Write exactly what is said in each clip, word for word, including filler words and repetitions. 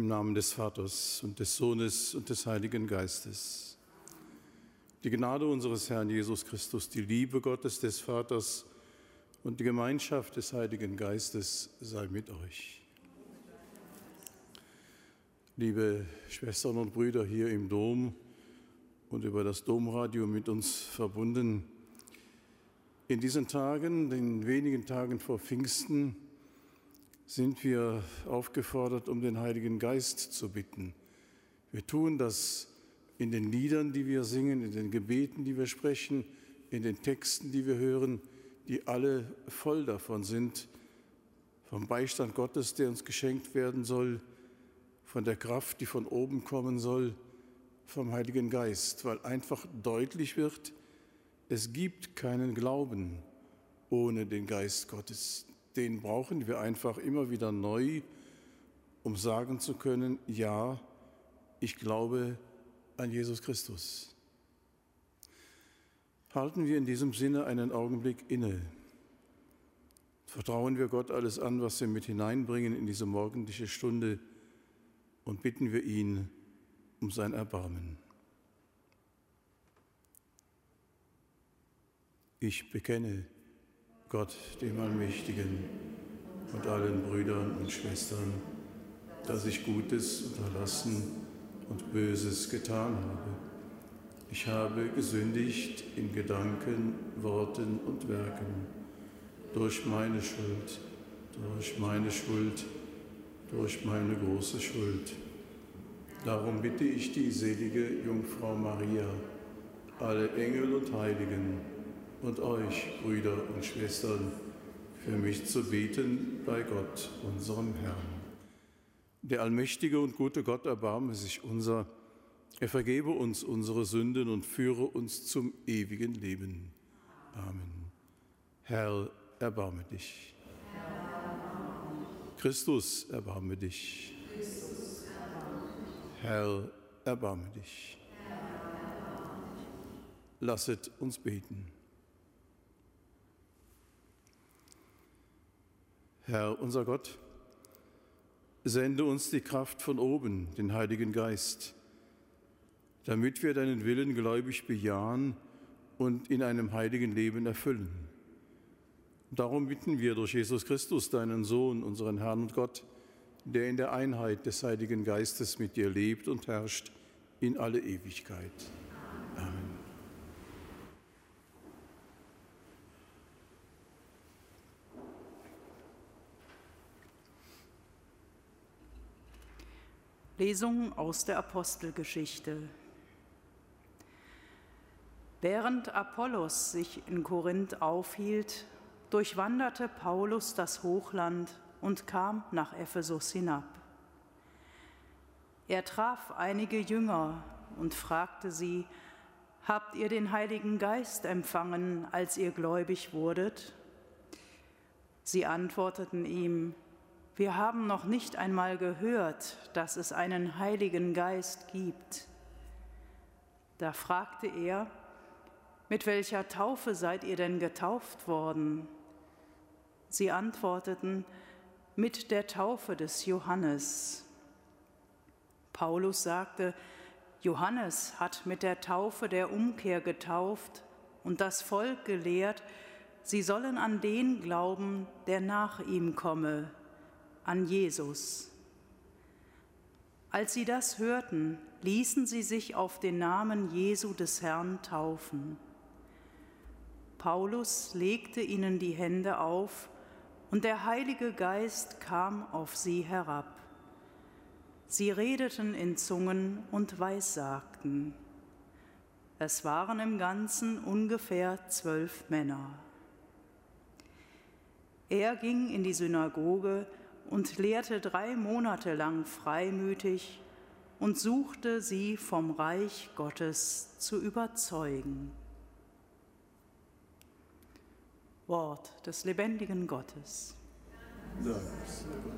Im Namen des Vaters und des Sohnes und des Heiligen Geistes. Die Gnade unseres Herrn Jesus Christus, die Liebe Gottes des Vaters und die Gemeinschaft des Heiligen Geistes sei mit euch. Liebe Schwestern und Brüder hier im Dom und über das Domradio mit uns verbunden, in diesen Tagen, den wenigen Tagen vor Pfingsten, sind wir aufgefordert, um den Heiligen Geist zu bitten. Wir tun das in den Liedern, die wir singen, in den Gebeten, die wir sprechen, in den Texten, die wir hören, die alle voll davon sind, vom Beistand Gottes, der uns geschenkt werden soll, von der Kraft, die von oben kommen soll, vom Heiligen Geist, weil einfach deutlich wird, es gibt keinen Glauben ohne den Geist Gottes. Den brauchen wir einfach immer wieder neu, um sagen zu können, ja, ich glaube an Jesus Christus. Halten wir in diesem Sinne einen Augenblick inne. Vertrauen wir Gott alles an, was wir mit hineinbringen in diese morgendliche Stunde und bitten wir ihn um sein Erbarmen. Ich bekenne Gott, dem Allmächtigen und allen Brüdern und Schwestern, dass ich Gutes unterlassen und Böses getan habe. Ich habe gesündigt in Gedanken, Worten und Werken, durch meine Schuld, durch meine Schuld, durch meine große Schuld. Darum bitte ich die selige Jungfrau Maria, alle Engel und Heiligen, und euch, Brüder und Schwestern, für mich zu beten bei Gott, unserem Herrn. Der allmächtige und gute Gott erbarme sich unser, er vergebe uns unsere Sünden und führe uns zum ewigen Leben. Amen. Herr, erbarme dich. Christus, erbarme dich. Herr, erbarme dich. Lasset uns beten. Herr, unser Gott, sende uns die Kraft von oben, den Heiligen Geist, damit wir deinen Willen gläubig bejahen und in einem heiligen Leben erfüllen. Darum bitten wir durch Jesus Christus, deinen Sohn, unseren Herrn und Gott, der in der Einheit des Heiligen Geistes mit dir lebt und herrscht in alle Ewigkeit. Amen. Lesung aus der Apostelgeschichte. Während Apollos sich in Korinth aufhielt, durchwanderte Paulus das Hochland und kam nach Ephesus hinab. Er traf einige Jünger und fragte sie: Habt ihr den Heiligen Geist empfangen, als ihr gläubig wurdet? Sie antworteten ihm: Wir haben noch nicht einmal gehört, dass es einen Heiligen Geist gibt. Da fragte er: Mit welcher Taufe seid ihr denn getauft worden? Sie antworteten: Mit der Taufe des Johannes. Paulus sagte: Johannes hat mit der Taufe der Umkehr getauft und das Volk gelehrt, sie sollen an den glauben, der nach ihm komme, an Jesus. Als sie das hörten, ließen sie sich auf den Namen Jesu des Herrn taufen. Paulus legte ihnen die Hände auf, und der Heilige Geist kam auf sie herab. Sie redeten in Zungen und weissagten. Es waren im Ganzen ungefähr zwölf Männer. Er ging in die Synagoge und lehrte drei Monate lang freimütig und suchte, sie vom Reich Gottes zu überzeugen. Wort des lebendigen Gottes. Dank sei Gott.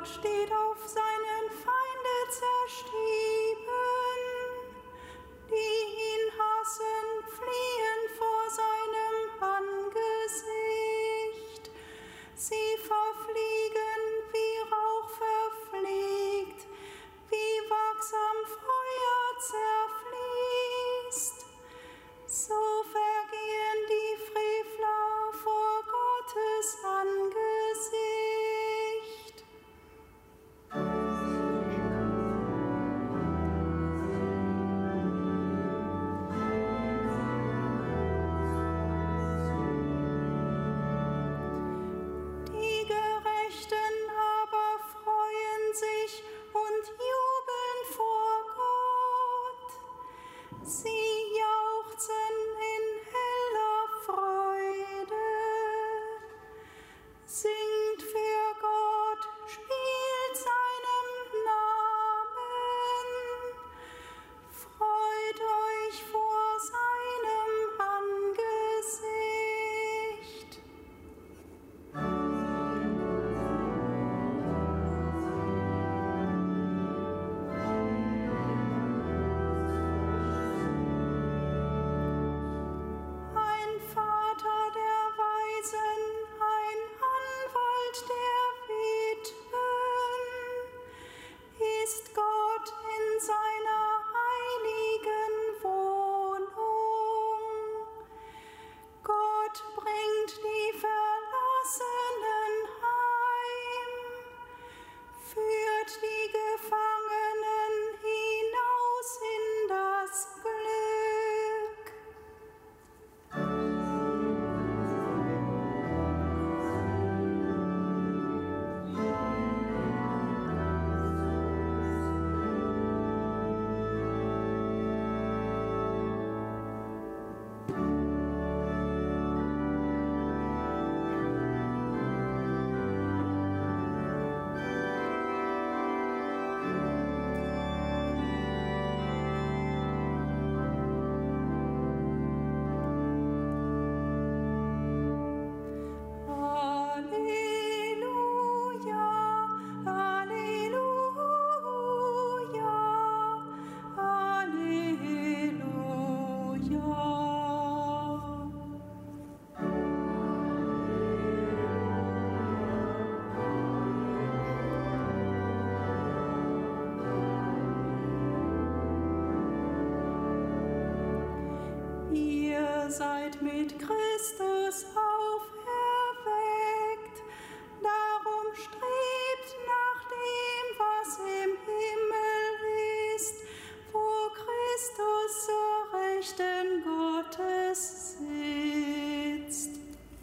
Gott steht auf seinen Feinde zerstieben. Die ihn hassen, fliehen vor seinem Angesicht. Sie verfliegen wie Rauch verfliegt, wie wachsam Feuer zerfließt. So vergehen die Frevler vor Gottes Angesicht. Die Gerechten aber freuen sich und jubeln vor Gott. Sie jauchzen in heller Freude. Singt für Gott, spielt seinem Namen. Freut euch vor seinem Angesicht. Ein Vater der Weisen, ein Anwalt der Witwen, ist Gott in seiner heiligen Wohnung. Gott bringt die Verlassenen heim, führt die Gefangenen hinaus in das Glück. Halleluja, Halleluja, Halleluja. Ihr seid mit Christus auferweckt, darum strebt nach dem, was im Himmel ist, wo Christus zur Rechten Gottes sitzt.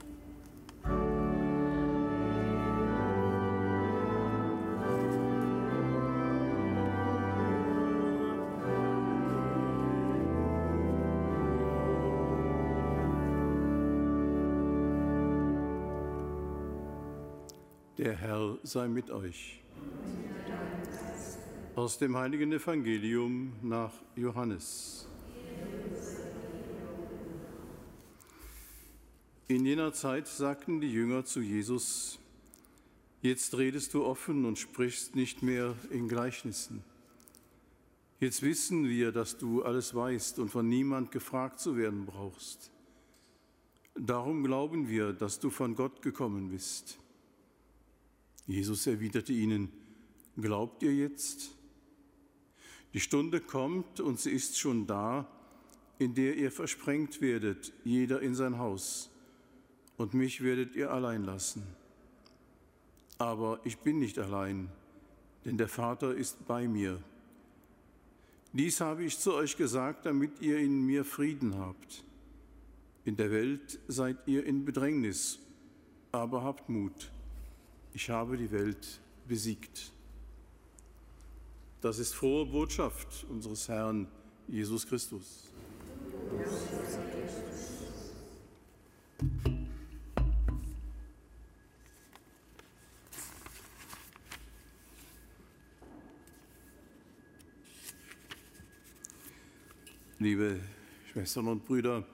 Der Herr sei mit euch. Aus dem heiligen Evangelium nach Johannes. In jener Zeit sagten die Jünger zu Jesus: Jetzt redest du offen und sprichst nicht mehr in Gleichnissen. Jetzt wissen wir, dass du alles weißt und von niemand gefragt zu werden brauchst. Darum glauben wir, dass du von Gott gekommen bist. Jesus erwiderte ihnen: Glaubt ihr jetzt? Die Stunde kommt und sie ist schon da, in der ihr versprengt werdet, jeder in sein Haus, und mich werdet ihr allein lassen. Aber ich bin nicht allein, denn der Vater ist bei mir. Dies habe ich zu euch gesagt, damit ihr in mir Frieden habt. In der Welt seid ihr in Bedrängnis, aber habt Mut. Ich habe die Welt besiegt. Das ist frohe Botschaft unseres Herrn Jesus Christus. Liebe Schwestern und Brüder,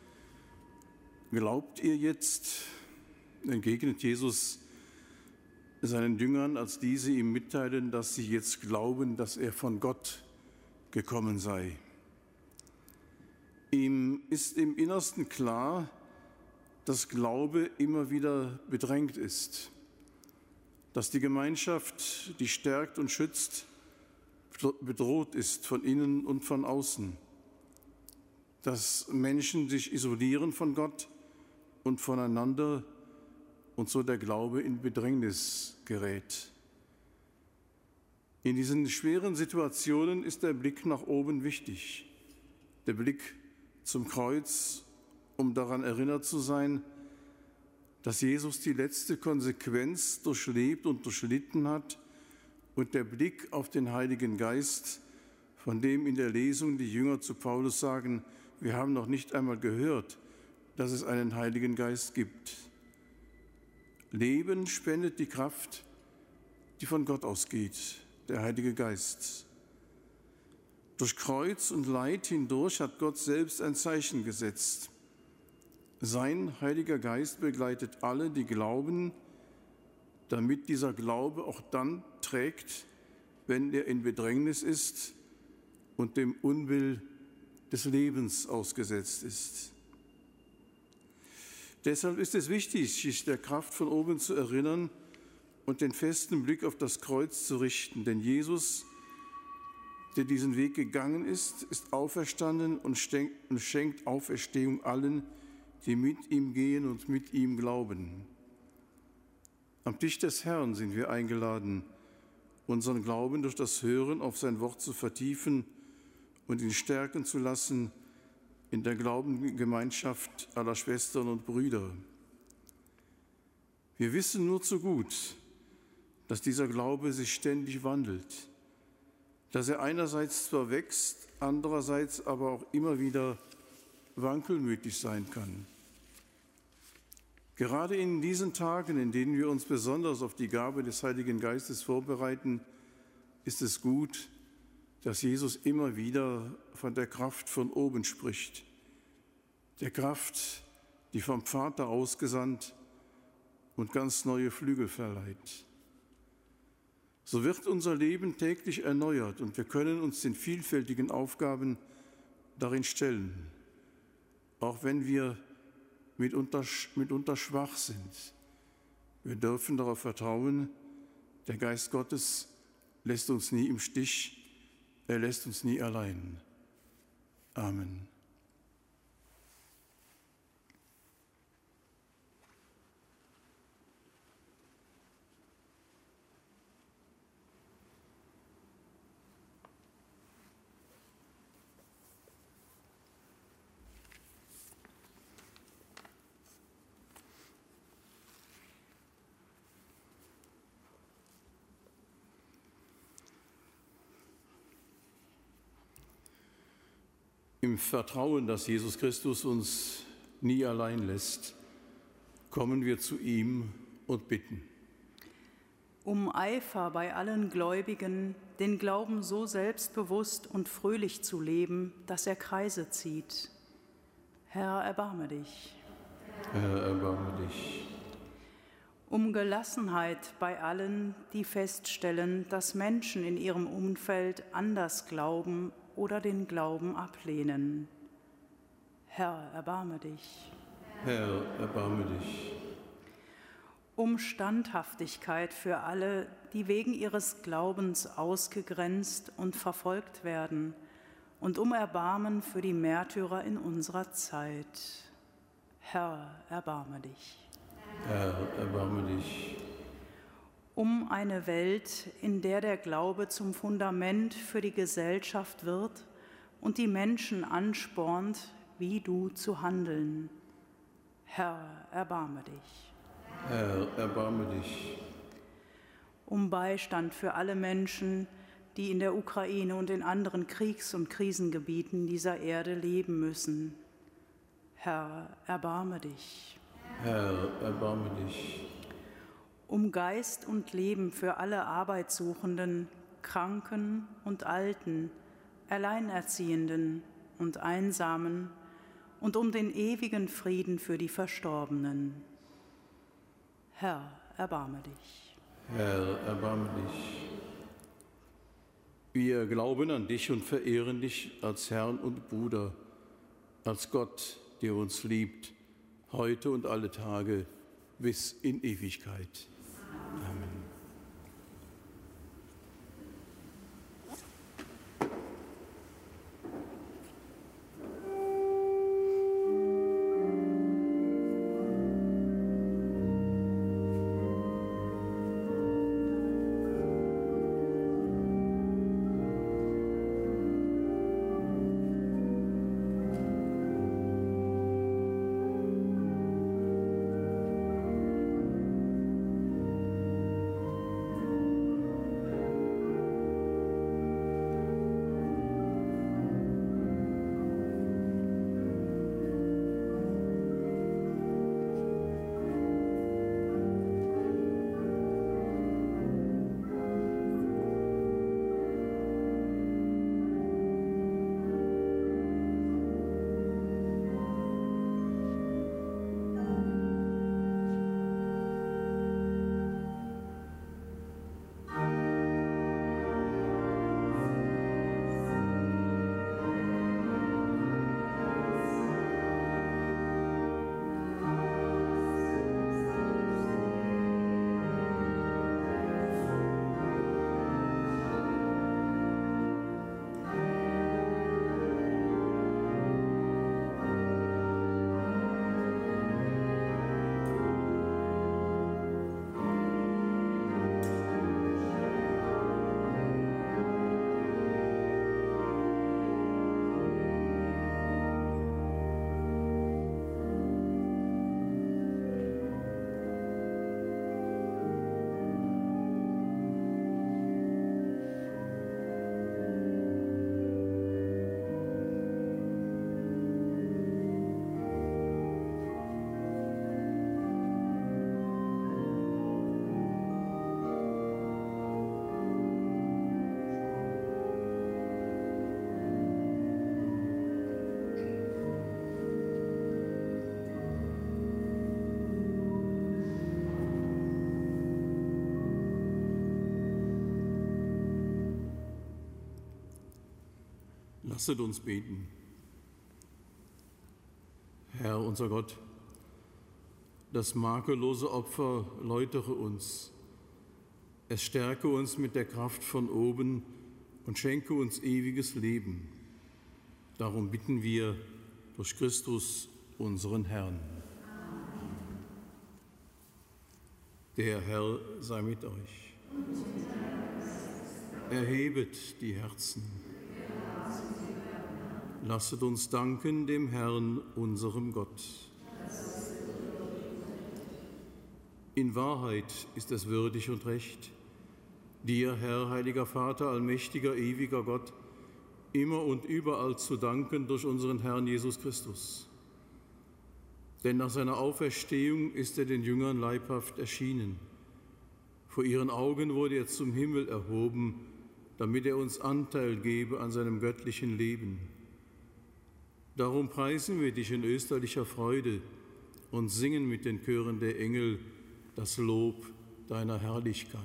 glaubt ihr jetzt, entgegnet Jesus, seinen Jüngern, als diese ihm mitteilen, dass sie jetzt glauben, dass er von Gott gekommen sei. Ihm ist im Innersten klar, dass Glaube immer wieder bedrängt ist, dass die Gemeinschaft, die stärkt und schützt, bedroht ist von innen und von außen, dass Menschen sich isolieren von Gott und voneinander und so der Glaube in Bedrängnis gerät. In diesen schweren Situationen ist der Blick nach oben wichtig, der Blick zum Kreuz, um daran erinnert zu sein, dass Jesus die letzte Konsequenz durchlebt und durchlitten hat, und der Blick auf den Heiligen Geist, von dem in der Lesung die Jünger zu Paulus sagen, wir haben noch nicht einmal gehört, dass es einen Heiligen Geist gibt. Leben spendet die Kraft, die von Gott ausgeht, der Heilige Geist. Durch Kreuz und Leid hindurch hat Gott selbst ein Zeichen gesetzt. Sein Heiliger Geist begleitet alle, die glauben, damit dieser Glaube auch dann trägt, wenn er in Bedrängnis ist und dem Unwill des Lebens ausgesetzt ist. Deshalb ist es wichtig, sich der Kraft von oben zu erinnern und den festen Blick auf das Kreuz zu richten. Denn Jesus, der diesen Weg gegangen ist, ist auferstanden und schenkt Auferstehung allen, die mit ihm gehen und mit ihm glauben. Am Tisch des Herrn sind wir eingeladen, unseren Glauben durch das Hören auf sein Wort zu vertiefen und ihn stärken zu lassen in der Glaubensgemeinschaft aller Schwestern und Brüder. Wir wissen nur zu gut, dass dieser Glaube sich ständig wandelt, dass er einerseits zwar wächst, andererseits aber auch immer wieder wankelmütig sein kann. Gerade in diesen Tagen, in denen wir uns besonders auf die Gabe des Heiligen Geistes vorbereiten, ist es gut, dass Jesus immer wieder von der Kraft von oben spricht, der Kraft, die vom Vater ausgesandt und ganz neue Flügel verleiht. So wird unser Leben täglich erneuert und wir können uns den vielfältigen Aufgaben darin stellen, auch wenn wir mitunter, mitunter schwach sind. Wir dürfen darauf vertrauen, der Geist Gottes lässt uns nie im Stich, er lässt uns nie allein. Amen. Im Vertrauen, dass Jesus Christus uns nie allein lässt, kommen wir zu ihm und bitten. Um Eifer bei allen Gläubigen, den Glauben so selbstbewusst und fröhlich zu leben, dass er Kreise zieht. Herr, erbarme dich. Herr, erbarme dich. Um Gelassenheit bei allen, die feststellen, dass Menschen in ihrem Umfeld anders glauben oder den Glauben ablehnen. Herr, erbarme dich. Herr, erbarme dich. Um Standhaftigkeit für alle, die wegen ihres Glaubens ausgegrenzt und verfolgt werden, und um Erbarmen für die Märtyrer in unserer Zeit. Herr, erbarme dich. Herr, erbarme dich. Um eine Welt, in der der Glaube zum Fundament für die Gesellschaft wird und die Menschen anspornt, wie du zu handeln. Herr, erbarme dich. Herr, erbarme dich. Um Beistand für alle Menschen, die in der Ukraine und in anderen Kriegs- und Krisengebieten dieser Erde leben müssen. Herr, erbarme dich. Herr, erbarme dich. Um Geist und Leben für alle Arbeitssuchenden, Kranken und Alten, Alleinerziehenden und Einsamen und um den ewigen Frieden für die Verstorbenen. Herr, erbarme dich. Herr, erbarme dich. Wir glauben an dich und verehren dich als Herrn und Bruder, als Gott, der uns liebt, heute und alle Tage bis in Ewigkeit. Amen. Lasset uns beten. Herr, unser Gott, das makellose Opfer läutere uns. Es stärke uns mit der Kraft von oben und schenke uns ewiges Leben. Darum bitten wir durch Christus, unseren Herrn. Amen. Der Herr sei mit euch. Erhebet die Herzen. Lasset uns danken dem Herrn, unserem Gott. In Wahrheit ist es würdig und recht, dir, Herr, heiliger Vater, allmächtiger, ewiger Gott, immer und überall zu danken durch unseren Herrn Jesus Christus. Denn nach seiner Auferstehung ist er den Jüngern leibhaft erschienen. Vor ihren Augen wurde er zum Himmel erhoben, damit er uns Anteil gebe an seinem göttlichen Leben. Darum preisen wir dich in österlicher Freude und singen mit den Chören der Engel das Lob deiner Herrlichkeit.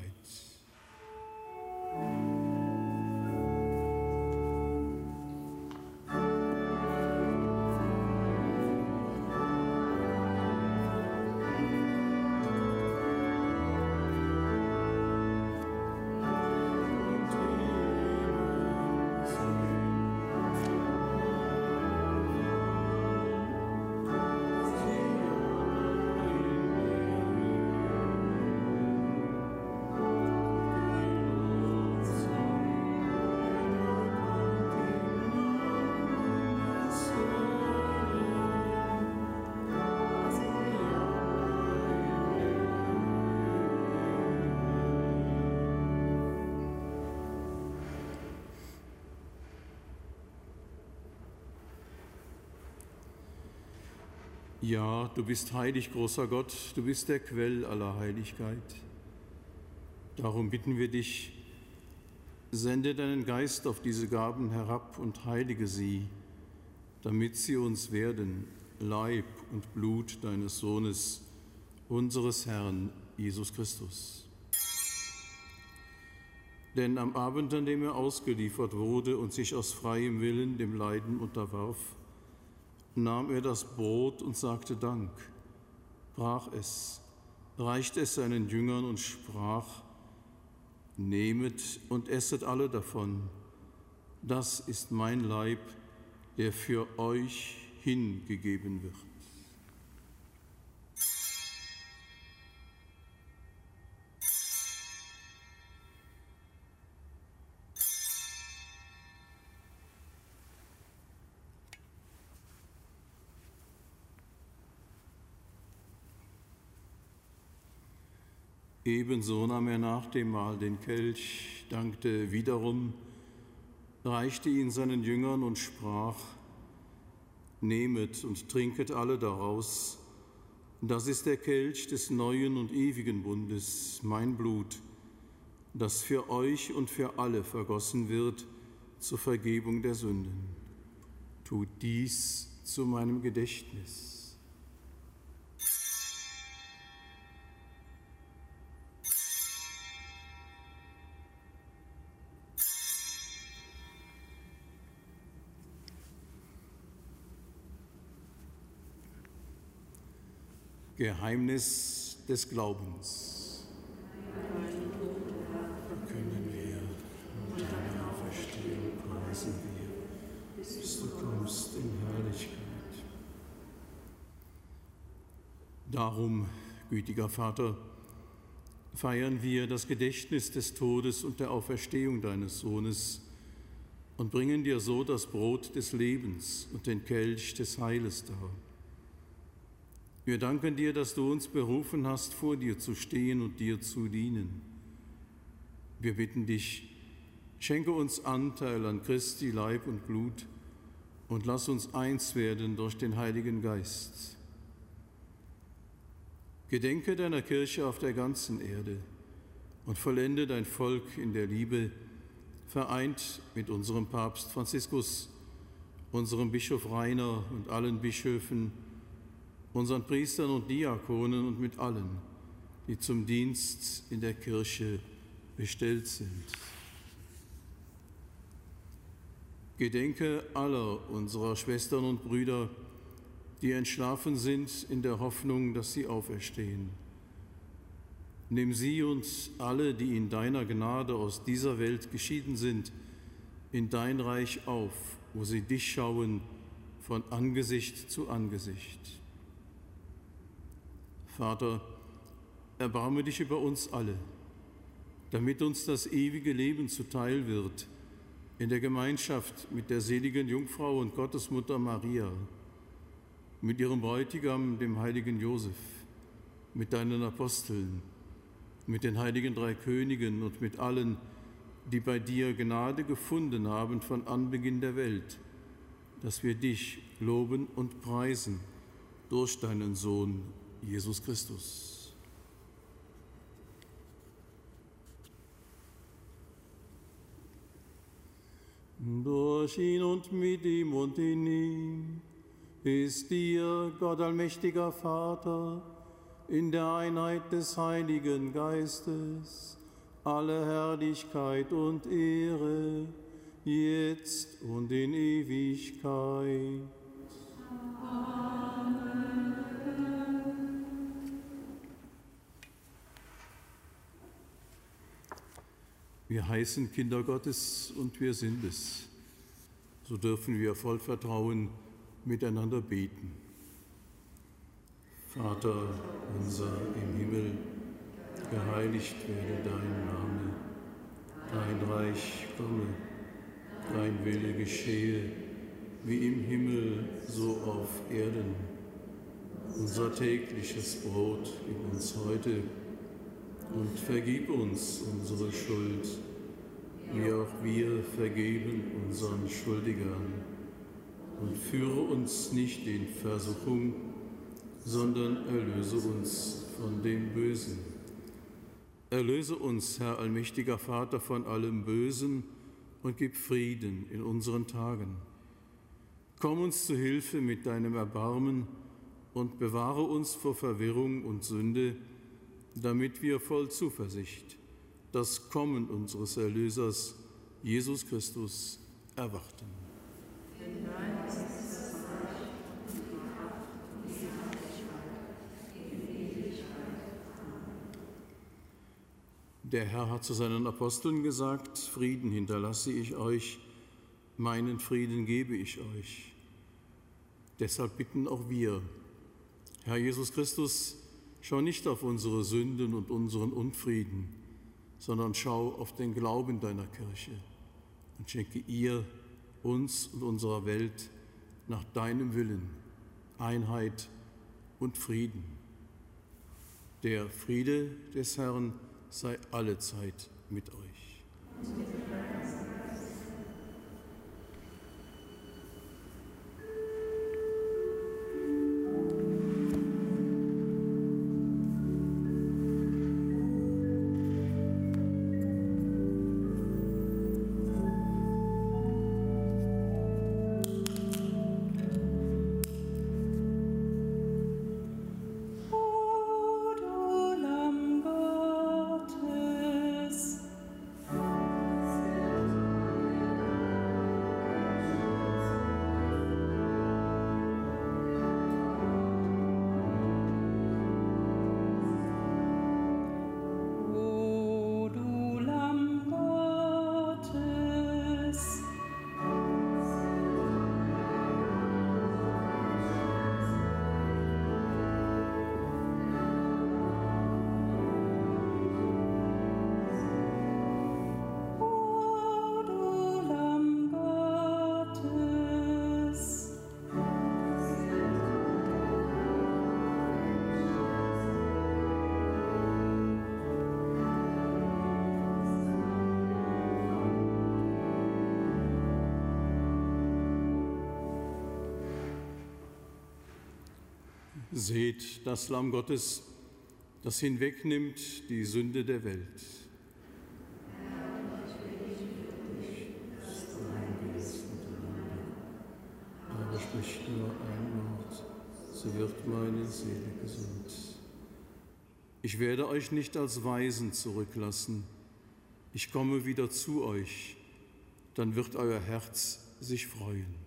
Ja, du bist heilig, großer Gott, du bist der Quell aller Heiligkeit. Darum bitten wir dich, sende deinen Geist auf diese Gaben herab und heilige sie, damit sie uns werden, Leib und Blut deines Sohnes, unseres Herrn Jesus Christus. Denn am Abend, an dem er ausgeliefert wurde und sich aus freiem Willen dem Leiden unterwarf, nahm er das Brot und sagte Dank, brach es, reichte es seinen Jüngern und sprach: Nehmet und esset alle davon. Das ist mein Leib, der für euch hingegeben wird. Ebenso nahm er nach dem Mahl den Kelch, dankte wiederum, reichte ihn seinen Jüngern und sprach: Nehmet und trinket alle daraus. Das ist der Kelch des neuen und ewigen Bundes, mein Blut, das für euch und für alle vergossen wird zur Vergebung der Sünden. Tut dies zu meinem Gedächtnis. Geheimnis des Glaubens. Verkünden wir und deine Auferstehung preisen wir, bis du kommst in Herrlichkeit. Darum, gütiger Vater, feiern wir das Gedächtnis des Todes und der Auferstehung deines Sohnes und bringen dir so das Brot des Lebens und den Kelch des Heiles dar. Wir danken dir, dass du uns berufen hast, vor dir zu stehen und dir zu dienen. Wir bitten dich, schenke uns Anteil an Christi Leib und Blut und lass uns eins werden durch den Heiligen Geist. Gedenke deiner Kirche auf der ganzen Erde und vollende dein Volk in der Liebe, vereint mit unserem Papst Franziskus, unserem Bischof Rainer und allen Bischöfen, unseren Priestern und Diakonen und mit allen, die zum Dienst in der Kirche bestellt sind. Gedenke aller unserer Schwestern und Brüder, die entschlafen sind in der Hoffnung, dass sie auferstehen. Nimm sie und alle, die in deiner Gnade aus dieser Welt geschieden sind, in dein Reich auf, wo sie dich schauen von Angesicht zu Angesicht. Vater, erbarme dich über uns alle, damit uns das ewige Leben zuteil wird, in der Gemeinschaft mit der seligen Jungfrau und Gottesmutter Maria, mit ihrem Bräutigam, dem heiligen Josef, mit deinen Aposteln, mit den heiligen drei Königen und mit allen, die bei dir Gnade gefunden haben von Anbeginn der Welt, dass wir dich loben und preisen durch deinen Sohn, Jesus Christus. Durch ihn und mit ihm und in ihm ist dir, Gott allmächtiger Vater, in der Einheit des Heiligen Geistes, alle Herrlichkeit und Ehre, jetzt und in Ewigkeit. Wir heißen Kinder Gottes und wir sind es. So dürfen wir voll Vertrauen miteinander beten. Vater unser im Himmel, geheiligt werde dein Name, dein Reich komme, dein Wille geschehe, wie im Himmel, so auf Erden. Unser tägliches Brot gib uns heute und vergib uns unsere Schuld, wie auch wir vergeben unseren Schuldigern. Und führe uns nicht in Versuchung, sondern erlöse uns von dem Bösen. Erlöse uns, Herr allmächtiger Vater, von allem Bösen und gib Frieden in unseren Tagen. Komm uns zu Hilfe mit deinem Erbarmen und bewahre uns vor Verwirrung und Sünde, damit wir voll Zuversicht das Kommen unseres Erlösers, Jesus Christus, erwarten. Der Herr hat zu seinen Aposteln gesagt: Frieden hinterlasse ich euch, meinen Frieden gebe ich euch. Deshalb bitten auch wir, Herr Jesus Christus, schau nicht auf unsere Sünden und unseren Unfrieden, sondern schau auf den Glauben deiner Kirche und schenke ihr, uns und unserer Welt nach deinem Willen Einheit und Frieden. Der Friede des Herrn sei allezeit mit euch. Seht das Lamm Gottes, das hinwegnimmt die Sünde der Welt. Aber spricht nur ein Wort, so wird meine Seele gesund. Ich werde euch nicht als Waisen zurücklassen. Ich komme wieder zu euch, dann wird euer Herz sich freuen.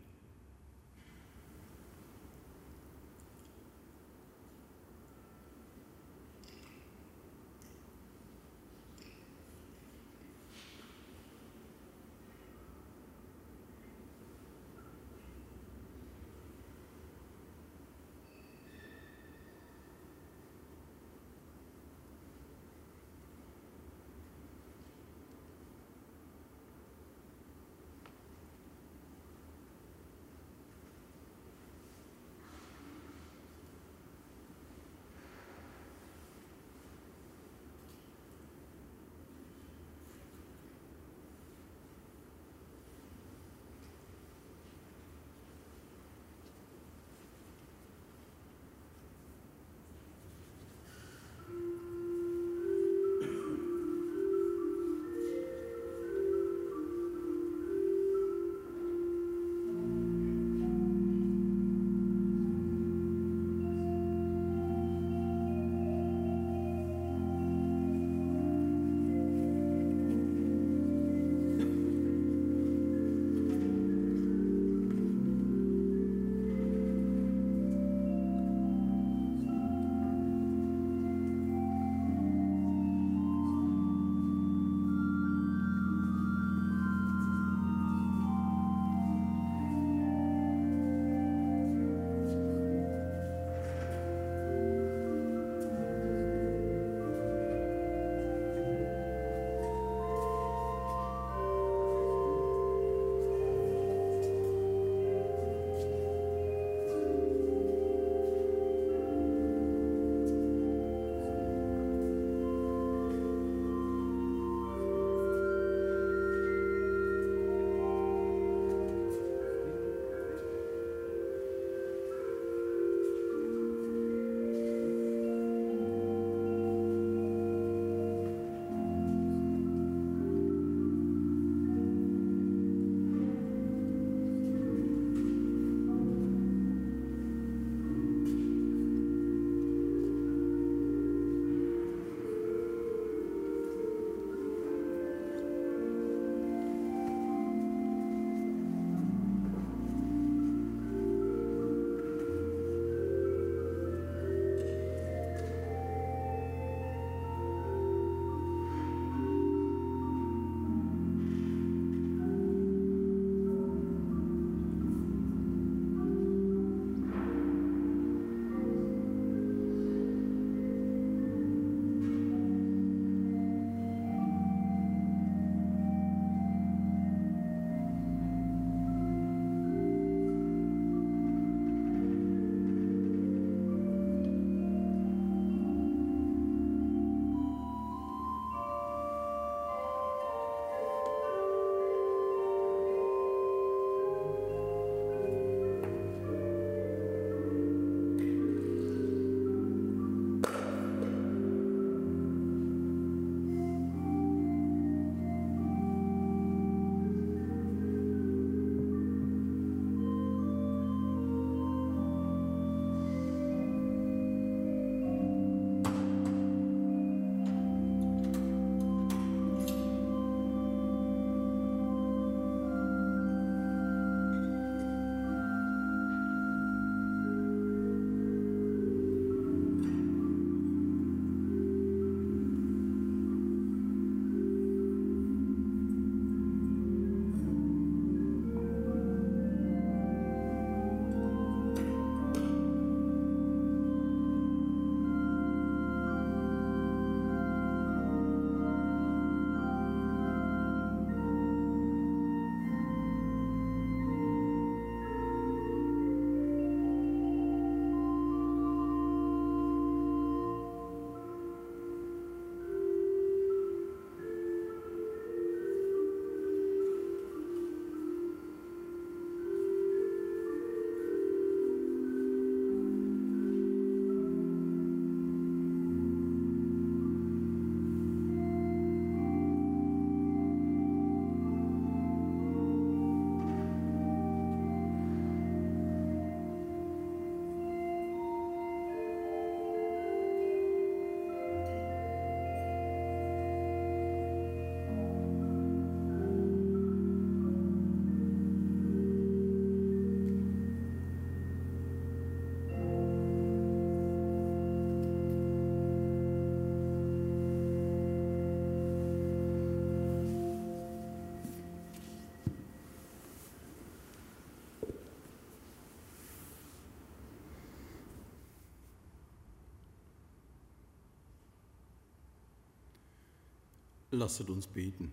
Lasset uns beten.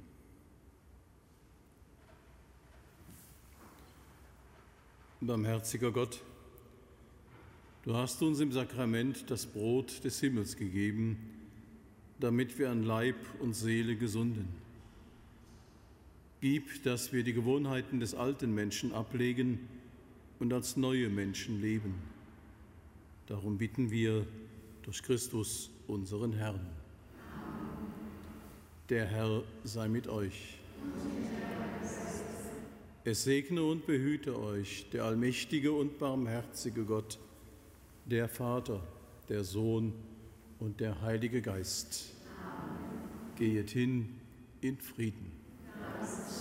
Barmherziger Gott, du hast uns im Sakrament das Brot des Himmels gegeben, damit wir an Leib und Seele gesunden. Gib, dass wir die Gewohnheiten des alten Menschen ablegen und als neue Menschen leben. Darum bitten wir durch Christus, unseren Herrn. Der Herr sei mit euch. Es segne und behüte euch der allmächtige und barmherzige Gott, der Vater, der Sohn und der Heilige Geist. Amen. Gehet hin in Frieden. Amen.